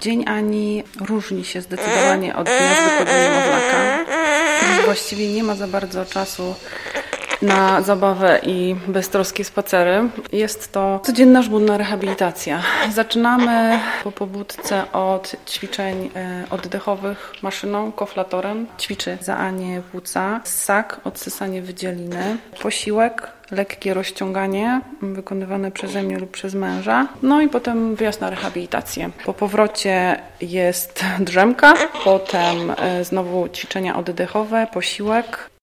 Dzień Ani różni się zdecydowanie od dnia zwykłego niemowlaka. Właściwie nie ma za bardzo czasu na zabawę i beztroskie spacery. Jest to codzienna żmudna rehabilitacja. Zaczynamy po pobudce od ćwiczeń oddechowych maszyną, koflatorem. Ćwiczy za Anię płuca, ssak, odsysanie wydzieliny, posiłek, lekkie rozciąganie wykonywane przeze mnie lub przez męża. No i potem wyjazd na rehabilitację. Po powrocie jest drzemka, potem znowu ćwiczenia oddechowe, posiłek.